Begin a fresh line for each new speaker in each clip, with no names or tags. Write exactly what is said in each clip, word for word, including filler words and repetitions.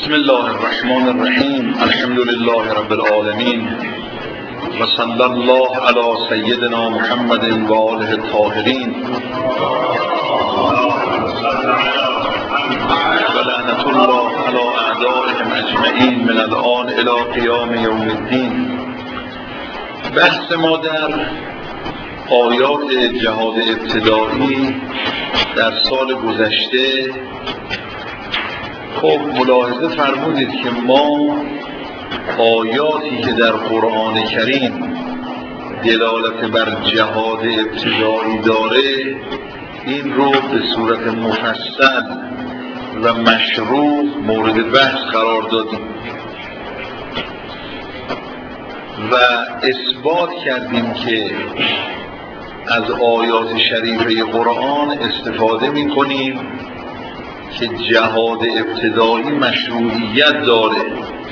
بسم الله الرحمن الرحیم. الحمد لله رب العالمین و صلی الله علی سیدنا محمد و آله الطاهرین و لعنت الله علی اعدائهم اجمعین من الآن الی قیام یوم الدین. بحث ما در آیات جهاد ابتدایی در سال گذشته، خب ملاحظه فرمودید که ما آیاتی که در قرآن کریم دلالت بر جهاد ابتدایی داره این رو به صورت مفصل و مشروع مورد بحث قرار دادیم و اثبات کردیم که از آیات شریفه قرآن استفاده می کنیم که جهاد ابتدایی مشروعیت داره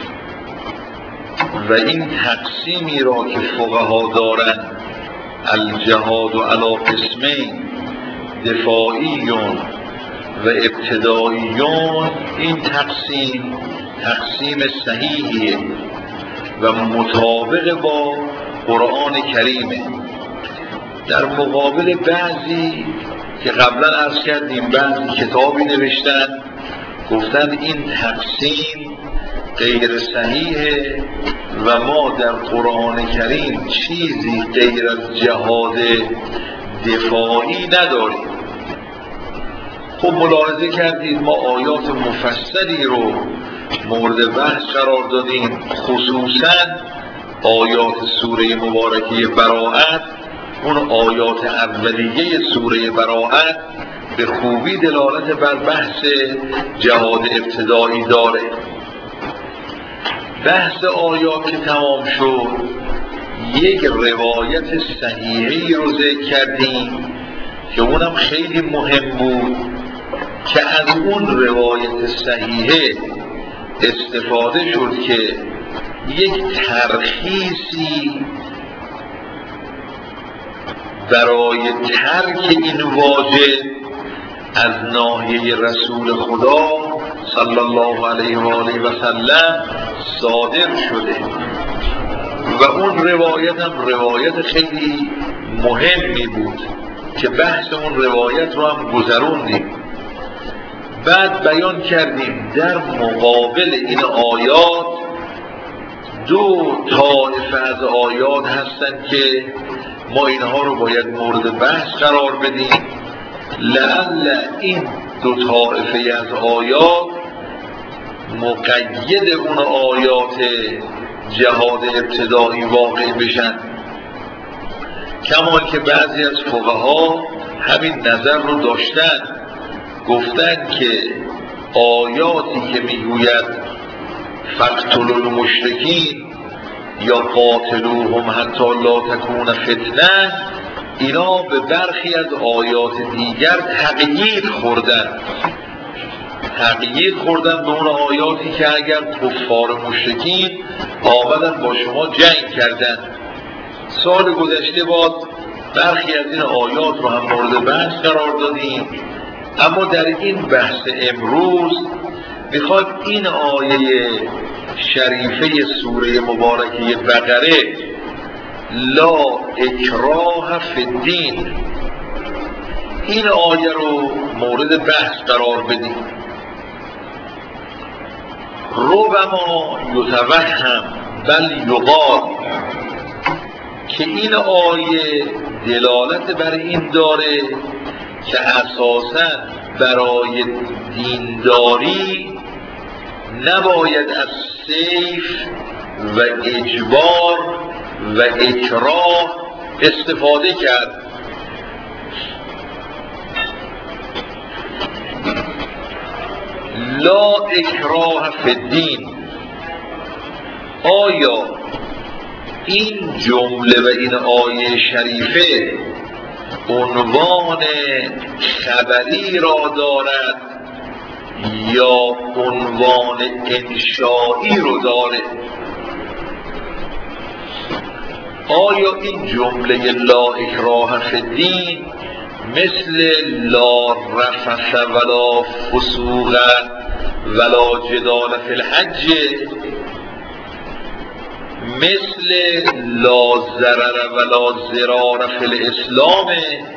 و این تقسیمی را که فقها دارن الجهاد و علی قسمین دفاعیون و ابتداییون، این تقسیم تقسیم صحیحیه و مطابق با قرآن کریمه، در مقابل بعضی که قبلا عرض کردیم بعضی کتابی نوشتن گفتن این تقسیم غیر صحیحه و ما در قرآن کریم چیزی غیر از جهاد دفاعی نداریم. خب ملاحظه کردید ما آیات مفصلی رو مورد بحث قرار دادیم، خصوصا آیات سوره مبارکه براءت. اون آیات اولیه سوره براءت به خوبی دلالت بر بحث جهاد ابتدایی داره. بحث آیات که تمام شد، یک روایت صحیحی رو ذکر کردیم که اونم خیلی مهم بود که از اون روایت صحیحه استفاده شد که یک ترخیصی برای ترک این واجب از ناحیه رسول خدا صلی الله علیه و آله و سلم صادر شده و اون روایت هم روایت خیلی مهمی بود که بحث اون روایت رو هم گذروندیم. بعد بیان کردیم در مقابل این آیات دو طایفه از آیات هستن که ما اینها رو باید مورد بحث قرار بدیم، لعل این دو طایفه از آیات مقید اون آیات جهاد ابتدایی واقع بشن، کما که بعضی از فقها همین نظر رو داشتن، گفتن که آیاتی که میگوید فقتلوا المشرکین یا قاتلوهم حتی لا تکون فتنه، اینا به برخی از آیات دیگر تقیید خوردن تقیید خوردن به اون آیاتی که اگر کفار مشرکین آمدن با شما جنگ کردن. سال گذشته باز برخی از این آیات رو هم مورد بحث قرار دادیم، اما در این بحث امروز میخواد این آیه شریفه سوره مبارکه بقره لا اکراه فی الدین، این آیه رو مورد بحث قرار بدیم. ربما یتوهم بل یقال که این آیه دلالت بر این داره که اساساً برای دینداری نباید از سیف و اجبار و اکراه استفاده کرد. لا اکراه فی الدین، آیا این جمله و این آیه شریفه عنوان خبری را دارد یا عنوان انشایی رو داره؟ آیا این جمله لا اکراه فی الدین مثل لا رفث ولا فسوق ولا جدال فی الحج مثل لا ضرر ولا ضرار فی الاسلام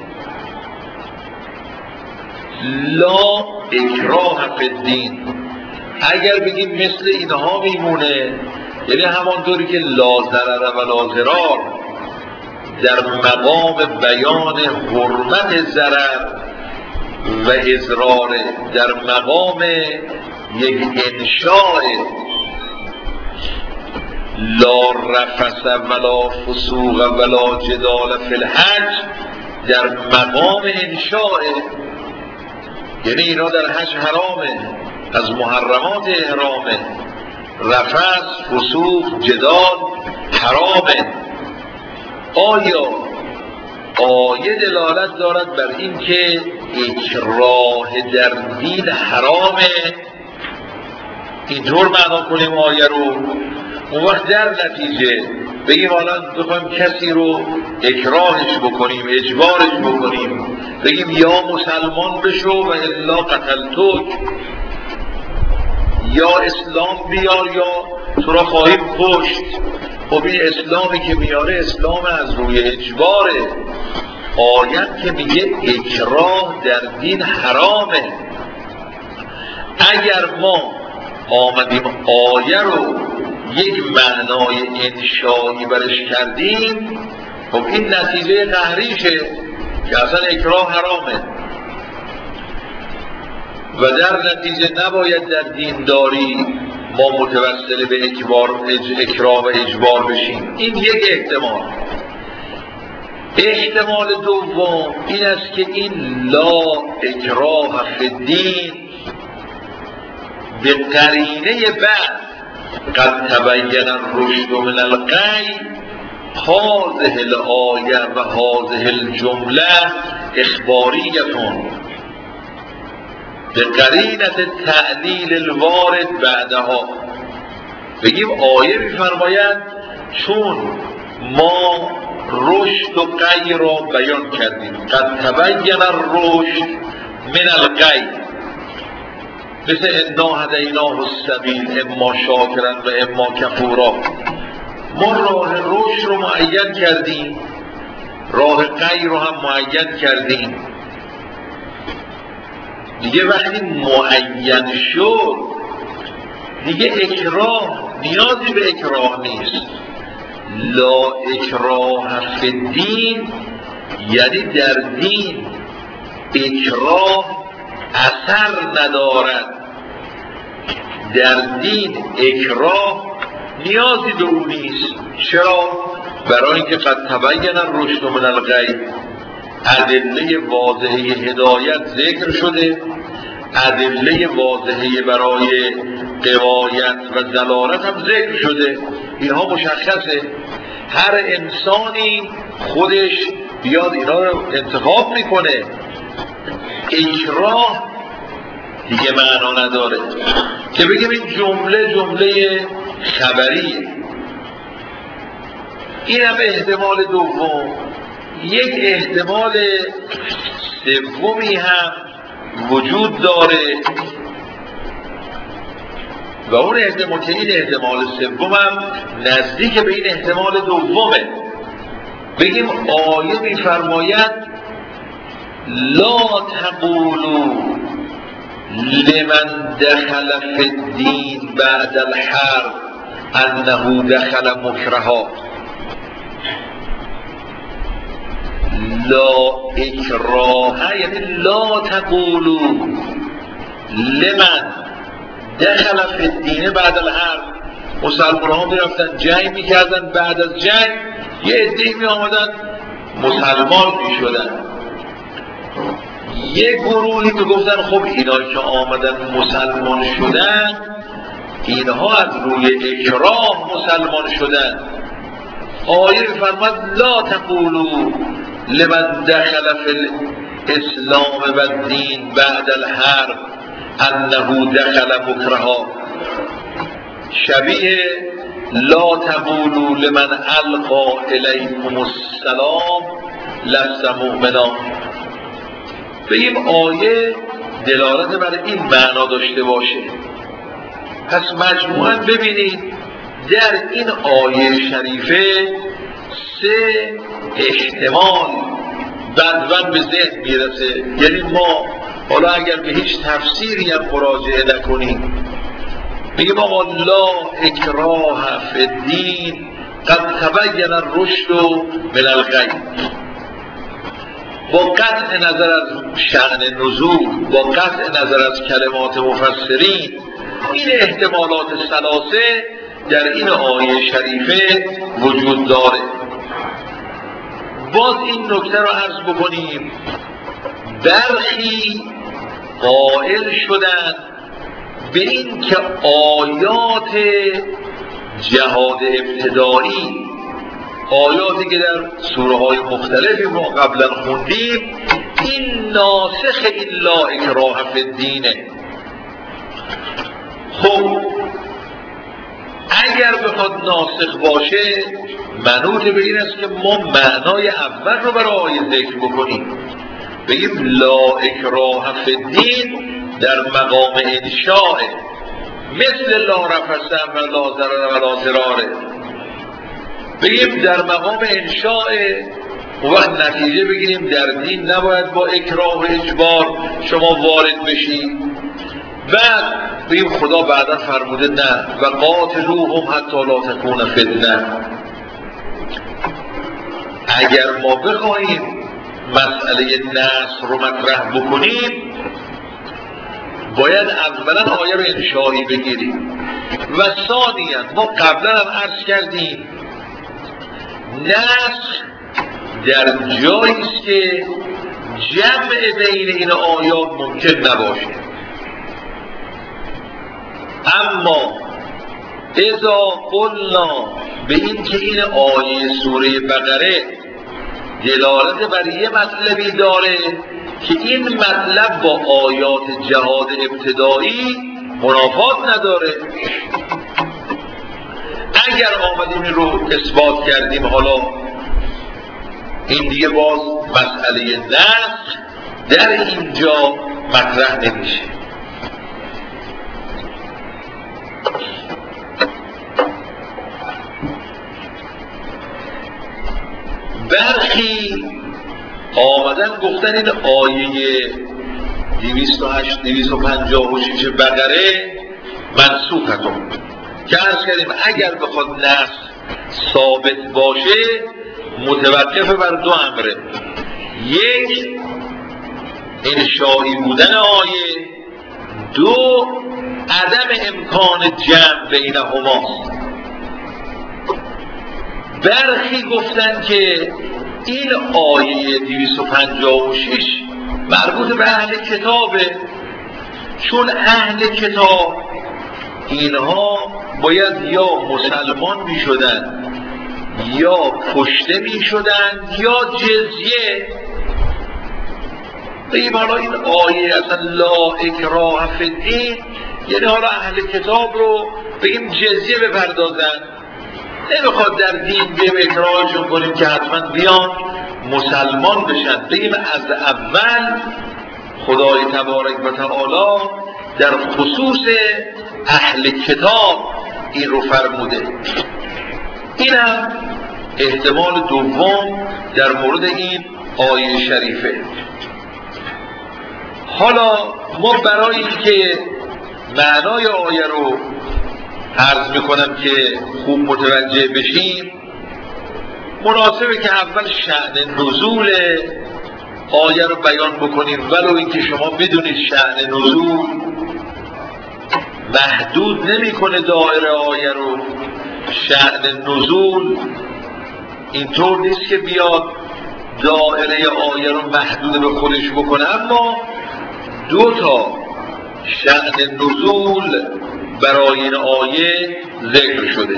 لا اکراه فی الدین. اگر بگیم مثل اینها میمونه، یعنی همانطوری که لا ضرر ولا ضرار در مقام بیان حرمت ضرر و اضرار، در مقام یک انشاء لا رفث ولا فسوق ولا جدال فی الحج در مقام انشاء، یعنی اینا در حج حرامه، از محرمات احرامه، رفث، فسوق، جدال حرامه. آیا آیه دلالت دارد بر این که اکراه در دین حرامه؟ اینطور معنا کنیم آیه رو، اون وقت در نتیجه بگیم حالا بخوایم کسی رو اکراهش بکنیم، اجبارش بکنیم، بگیم یا مسلمان بشو و الا قتلتک، یا اسلام بیار یا تو را خواهیم کشت. خب این اسلامی که میاره اسلام از روی اجباره. آیت که میگه اکراه در دین حرامه. اگر ما آمدیم آیه رو یک معنای انشایی برش کردیم، خب این نتیجه قهریشه که اصلا اکراه حرامه و در نتیجه نباید در دینداری ما متوسل به اجبار، اکراه و اجبار بشیم. این یک احتمال. احتمال دوم این است که این لا اکراه فی الدین به قرینه بعد قد تبین الرشد من الغی، هذه الآیه و هذه الجمله اخباریتون به قرینت تعلیل الوارد بعدها. بگیم آیه می‌فرماید چون ما رشد و غی را بیان کردیم، قد تبین الرشد من الغی، مثل انا هدیناه السبیل اما شاکرا و اما کفورا، ما راه رشد رو معین کردیم، راه غی رو هم معین کردیم. دیگه وقتی معین شد دیگه اکراه، نیازی به اکراه نیست. لا اکراه فی الدین یعنی در دین اکراه اثر ندارد، در دین اکراه نیازی به اون نیست. چرا؟ برای اینکه قد تبین الرشد من الغی، ادله واضحه هدایت ذکر شده، ادله واضحه برای قوایت و دلالت هم ذکر شده. اینها مشخصه، هر انسانی خودش بیاد اینا رو انتخاب میکنه. اکراه دیگه معنا نداره که بگیم این جمله جمله خبریه. این هم احتمال دوم. یک احتمال سومی هم وجود داره و اون احتمال که این احتمال سوم هم نزدیک به این احتمال دومه. بگیم آیه میفرماید لا تقولوا لمن دخل فی الدین بعد الحرب انه دخل مکرها. لا اکراه یعنی لا تقولوا لمن دخل فی الدین بعد الحرب. مسلمان ها میرفتن جنگ میکردن، بعد از جنگ یه عده‌ای می آمدن مسلمان میشدن. یه گروهی میگفتن خب اینا که آمدن مسلمان شدن اینها از روی اکراه مسلمان شدن. آیه فرمود لا تقولوا لمن دخل فی الاسلام و الدین بعد الحرب انه دخل مکرها، شبیه لا تقولوا لمن القا الیکم السلام لست مؤمنا. بگیم آیه دلالت بر این معنا داشته باشه پس مجموعاً ببینید در این آیه شریفه سه احتمال بندبند به ذهن میرسه. یعنی ما حالا اگر به هیچ تفسیری هم مراجعه نکنیم میگیم آقا لا اکراه فی الدین قد تبین الرشد من الغی. با قطع نظر از شأن نزول، با قطع نظر از کلمات مفسرین، این احتمالات ثلاثه در این آیه شریفه وجود داره. باز این نکته رو عرض بکنیم، برخی قائل شدن به این که آیات جهاد ابتدایی، آیاتی که در سوره های مختلفی ما قبلا خوندیم، این ناسخ الا اکراه فی الدینه. خب اگر بخواد ناسخ باشه منوط به این است که ما معنای اول رو برای آیه ذکر بکنیم، بگیم لا اکراه فی الدین در مقام انشاء، مثل لا رفث و لا ضرر و لا ضرار. بگیم در مقام انشاء و نتیجه بگیریم در دین نباید با اکراه و اجبار شما وارد بشید. بعد بگیم خدا بعدا فرموده نه و قاتلوهم حتی لا تکون فتنه. اگر ما بخواهیم مسئله نصر رو مطرح بکنیم باید اولا آیه رو انشایی بگیریم و ثانیا ما قبلا هم عرض کردیم نسخ در جایی است که جمع بین این آیات ممکن نباشه. اما اذا قلنا به این که این آیه سوره بقره دلالت بر یه مطلبی داره که این مطلب با آیات جهاد ابتدایی منافات نداره، اگر آمدیم این رو اثبات کردیم حالا این دیگه باز مسئله نسخ در اینجا مطرح نمیشه. برخی آمدن گفتن این آیه دویست و هشت دویست و پنجاه و شش بقره منسوختون که عرض کردیم اگر بخواد نسخ ثابت باشه متوقف بر دو امره، یک انشایی بودن آیه، دو عدم امکان جمع بینهما. برخی گفتن که این آیه دویست و پنجاه و شش مربوط به اهل کتابه، چون اهل کتاب اینها باید یا مسلمان می شدن یا کشته می شدن یا جزیه. بگیم حالا این آیه اصلا لا اکراه فی الدین یعنی حالا اهل کتاب رو بگیم جزیه بپردازن، نمیخواد در دین بیم اکراهشون کنیم که حتما بیان مسلمان بشن. بگیم از اول خدای تبارک و تعالی در خصوص اهل کتاب این رو فرموده. اینم احتمال دوم در مورد این آیه شریفه. حالا ما برای اینکه معنای آیه رو عرض میکنم که خوب متوجه بشیم، مناسبه که اول شأن نزول آیه رو بیان بکنیم، ولو اینکه شما بدونید شأن نزول محدود نمیکنه دایره آیه رو. شأن نزول اینطور نیست که بیاد دایره آیه رو محدود به خودش بکنه، اما دو تا شأن نزول برای این آیه ذکر شده.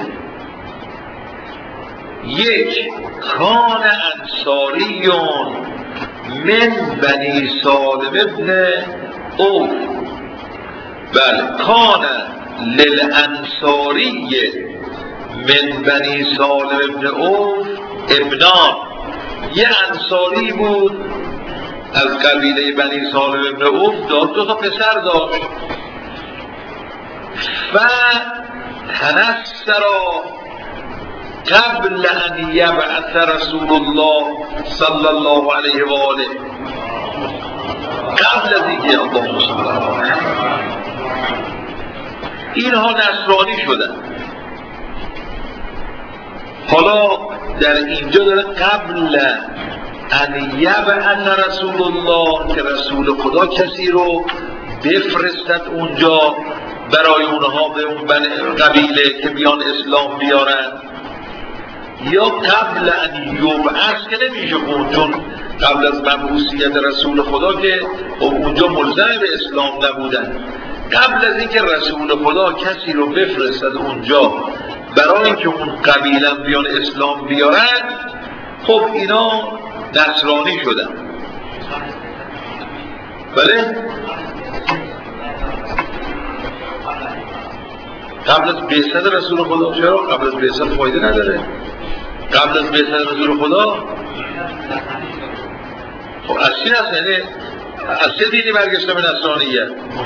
یک، کان انصاریون من بنی سالم ابن اوف. بله، کان للانصاری من بنی سالم ابن اوف ابنان. یه انصاری بود از قبیله بنی سالم ابن اوف، داشت دو تا پسر داشت. فتنصر قبل ان یبعث رسول الله صلی الله علیه و آله، قبل از اینکه اللهم صل علی اینها نصرانی شدن. حالا در اینجا داره قبل ان یبعث رسول الله، که رسول خدا کسی رو بفرستد اونجا برای اونها به اون قبیله که بیان اسلام بیارن، یا قبل ان یبعث که نمیشه خون، چون قبل از مبعوثیت رسول خدا که اونجا ملزم به اسلام نبودن. قبل از اینکه رسول خدا کسی رو بفرستد اونجا برای اینکه اون قبیله بیان اسلام بیارن، خب اینا نصرانی شدن. بله؟ قبل از بعثت رسول خدا. چرا؟ قبل از بعثت فایده نداره. قبل از بعثت رسول خدا خب از چی هست؟ یعنی از چه دینی برگشته به نصرانیت؟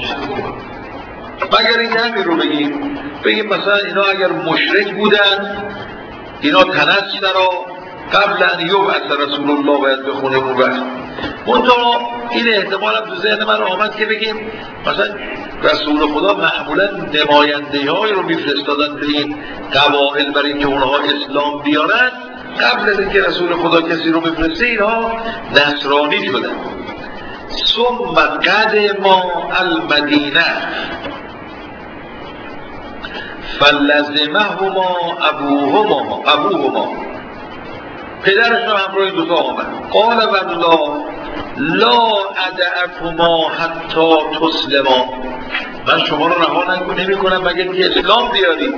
مگر این همین رو بگیم بگیم مثلا اینا اگر مشرک بودن، اینا تنصر را قبل ان یبعث رسول الله باید بخونه اون وقت. منطقه این احتمال هم تو ذهن من آمد که بگیم مثلا رسول خدا معمولا نماینده های رو میفرستادن به این قبایل برای اینکه اونها اسلام بیارن. قبل از اینکه رسول خدا کسی رو بفرسته اینها نصرانی شدن. ثم قدم المدینه فلزمهما ابوهما ابوهما پدرشون همراه این دوتا آمد. قال والله لا ادعکما حتی تسلما، من شما رو رها نمی کنم مگر که اسلام بیاری.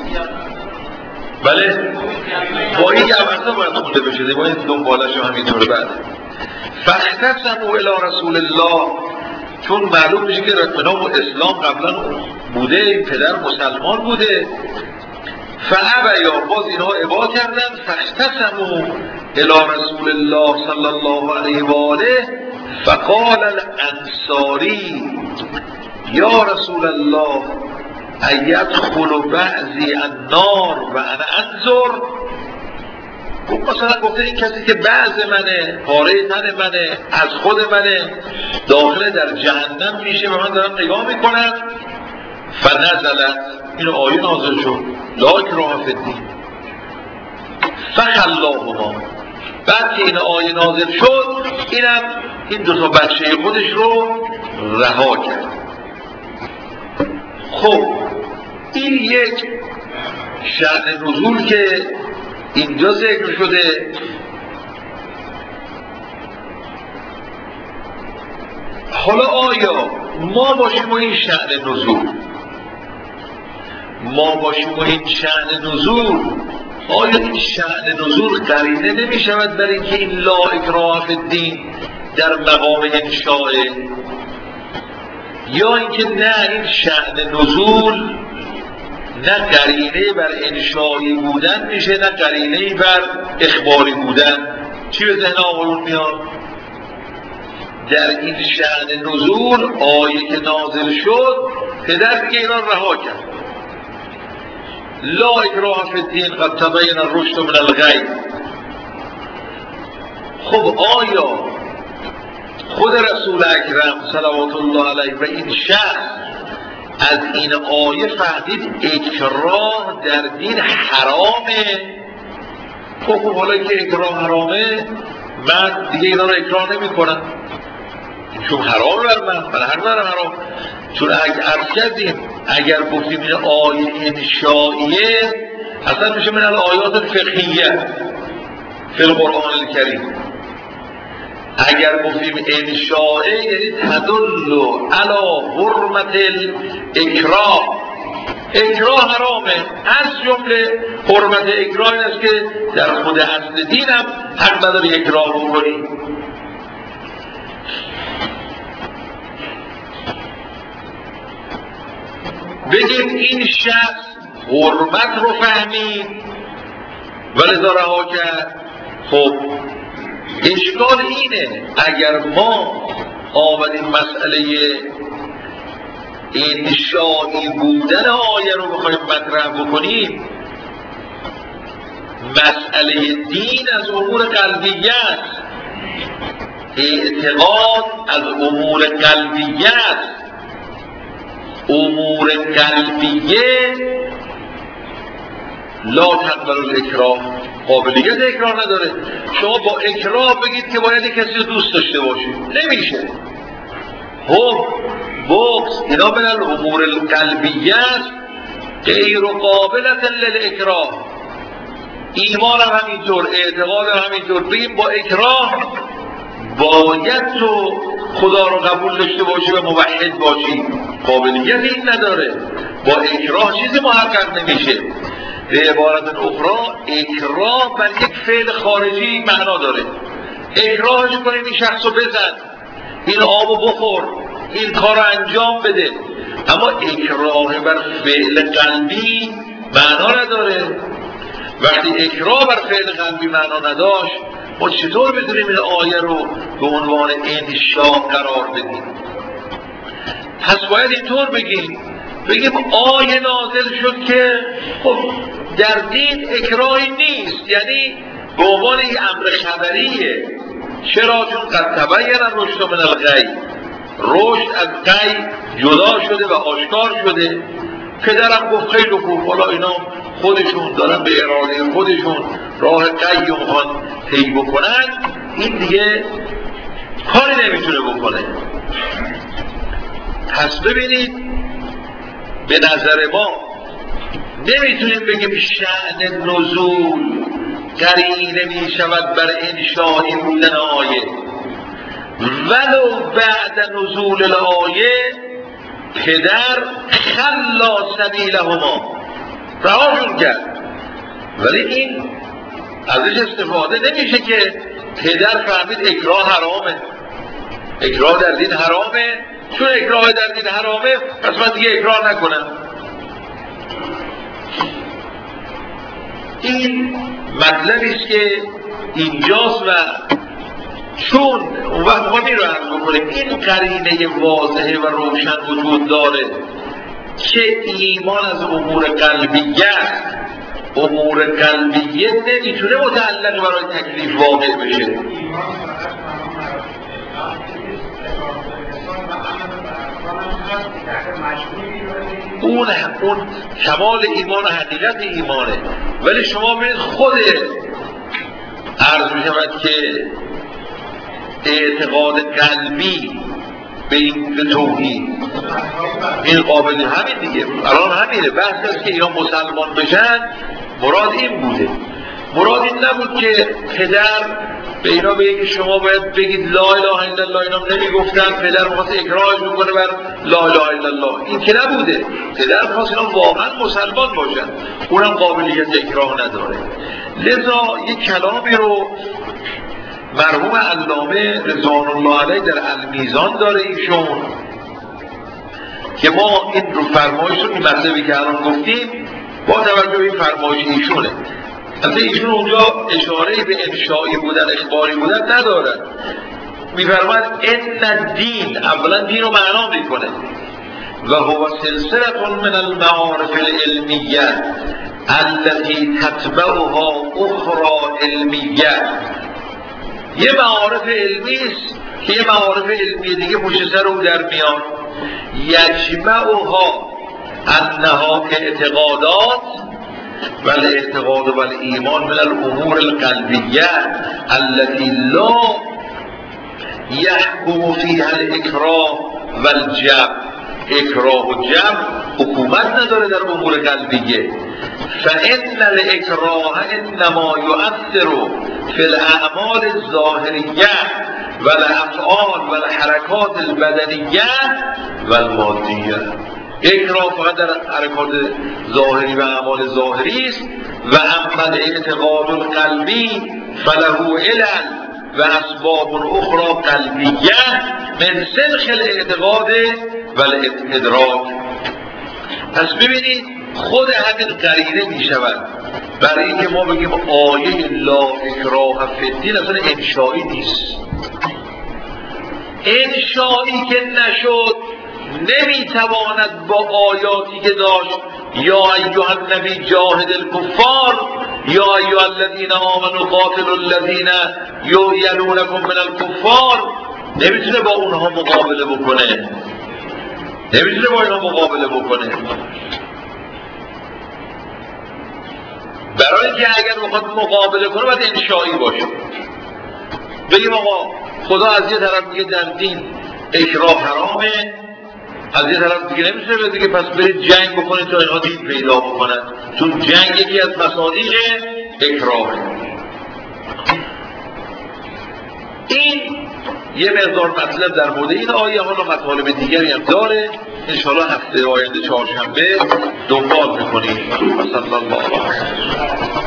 بله با این جوازه باید خونده بشه، با این دنبالش همینطور. بعد فاختصموا الی رسول الله، چون معلوم میشه که رسول اسلام قبلا بوده، این پدر مسلمان بوده. فابیا، باز اینها ابا کردن. فاختصموا الی رسول الله صلی الله علیه و آله فقال الانصاری یا رسول الله ایدخل بعضی النار و انا انظر. مثلا گفته این کسی که بعض منه، پاره تن منه، از خود منه، داخل در جهنم میشه و من دارم نگاه میکنم. فنزلت، این آیه نازل شد، لا اکراه فی الدین فخلاهما. بعد که این آیه نازل شد، اینم این دو تا بچه خودش رو رها کرد. خب این یک شأن نزول که اینجا ذکر شده. حالا آیا ما باشیم و این شأن نزول ما باشیم و این شأن نزول آیا این شأن نزول قرینه نمی شود برای اینکه این لا اکراه فی الدین در مقام انشاءه، یا اینکه نه این شأن نزول نه قرینه بر انشایی بودن میشه، نه قرینه بر اخباری بودن؟ چی به ذهن آقایون میاد؟ در این شأن نزول آیه که نازل شد، پدر که اینا رها کرد. لا اکراه فی الدین قد تبین الرشد من الغی. خب آیا خود رسول اکرم صلوات الله علیه و این شخص از این آیه فهمید اکراه در دین حرامه؟ خب حالا که اکراه حرامه، من دیگه اینا رو اکراه نمی کنم، چون حرام بر من، من هر برم حرام. چون اگر کردیم اگر گفتیم این آیه انشائیه، اصلا میشه من الآیات الفقهیه فی القرآن الکریم. اگر گفتیم انشائه یعنی تدل علی حرمت الاکراه، اکراه حرامه. از جمله حرمت اکراه این است که در خود اصل دینم حق نداری اکراه بکنی. بگیم این شخص حرمت رو فهمید ولی رها کرد. خب اشکال اینه اگر ما آمدیم مسئله انشایی بودن آیه رو بخوایم مطرح بکنیم، مسئله دین از امور قلبیت، اعتقاد از امور قلبیت، امور قلبیه لا تقبل الاکراه، قابلیت اکراه نداره. شما با اکراه بگید که باید کسی رو دوست داشته باشید، نمیشه. حب، بغض، اینا من الامور القلبیه غیر قابلت للاکراه. ایمان هم همینطور، اعتقاد هم همینطور. بگیم با اکراه باید تو خدا رو قبول داشته باشی و موحد باشی، قابلیت این نداره. با اکراه چیزی محقق نمیشه. به عبارت اخرى اکراه بر یک فعل خارجی معنا داره. اکراهش کنید این شخص رو بزن، این آبو بخور، این کار رو انجام بده. اما اکراه بر فعل قلبی معنا نداره. وقتی اکراه بر فعل قلبی معنا نداشت، ما چطور بتونیم این آیه رو به عنوان انشاء قرار بدیم؟ پس باید اینطور بگیم بگیم آیه نازل شد که خب در دین اکراهی نیست، یعنی به عنوان این امر خبریه. چرا؟ چون قد تبین الرشد من الغی، رشد از غی جدا شده و آشکار شده. پدرم گفت خیلی خوب، حالا اینا خودشون دارن به اراده خودشون راه غی رو میخوان طی بکنن، این دیگه کاری نمیتونه بکنه. پس ببینید به نظر ما نمیتونیم بگیم شأن نزول قرینه میشود بر انشائی بودن آیه، ولو بعد نزول الآیه پدر خلا سبیلهما، رهاشون کرد. ولی این ازش استفاده نمیشه که پدر فهمید اکراه حرامه، اکراه در دین حرامه، چون اکراه در دین حرامه پس من دیگه اکراه نکنم. این مطلبی است که اینجاست و چون اون وقت ما این رو عرض بکنیم این قرینه واضحه و روشن وجود داره که ایمان از امور قلبیه، امور قلبیه نمیتونه متعلق برای تکلیف واقع بشه. اون اون کمال ایمان و حقیقت ایمانه. ولی شما ببینید خود عرض می شود که اعتقاد قلبی به این به توحید این قابل همین دیگه الان همینه. بحث است که اینا مسلمان بشن، مراد این بوده، مراد این نبود که پدر به اینا بگه که شما باید بگید لا اله الا الله. اینا نمیگفتن، پدر می‌خواست اکراهش میکنه بر لا اله الا الله. این که نبوده، پدر می‌خواست اینا واقعا مسلمان باشن، اونم قابلیت اکراه نداره. لذا یک کلامی رو مرحوم علامه رضوان الله علیه در المیزان داره ایشون که ما این رو فرمایش رو این مطلبی که الان گفتیم با توجه به این فرمایش ایشونه. البته ایشون اونجا اشاره به انشایی بودن، اخباری بودن ندارن. میفرماید ان الدین، اولا دین رو معنا میکنه و هو سلسله من المعارف العلمیه التي تتبعها اخرى علمیه. یه معارف علمی است که یه معارف علمی دیگه پشت سر او در میان. یجمعها انها اعتقادات و الاعتقاد و الایمان من الامور القلبیه التي لا یحکم فیها الاکراه و الجبر. اکراه و جبر حکومت نداره در امور قلبیه. فان الاکراه انما یؤثر فی الاعمال الظاهریه و الافعال و الحرکات البدنیه و المادیه. اکراه فقط در حرکات ظاهری و اعمال ظاهری است و اما الاعتقاد القلبی فله علل و اسباب اخرى قلبیه من سلخ الاعتقاد و الادراک. پس ببینید خود همین قرینه می شود برای اینکه ما بگیم آیه لا اکراه فی الدین اصلا انشایی نیست. انشایی که نشد نمیتواند با آیاتی که داشت یا ایها النبی جاهد الکفار یا ایها الذین آمنوا قاتلوا الذین یلونکم من الکفار، نمیتونه با اونها مقابله بکنه، نمیتونه با اونها مقابله بکنه. برای که اگر بخواد مقابله کنه باید انشایی باشه. بگیم آقا خدا از یه طرف میگه در دین اکراه حرامه، از یه طرف دیگه نمیشه بگه دیگه پس برید جنگ بکنید تا اینها دین پیدا بکنن، چون جنگ یکی از مصادیق اکراهه. این یه مقدار مطلب در مورد این آیه ها و مطالب دیگری هم داره، انشاءالله هفته آینده چهارشنبه دنبال میکنیم. صلی الله علیه و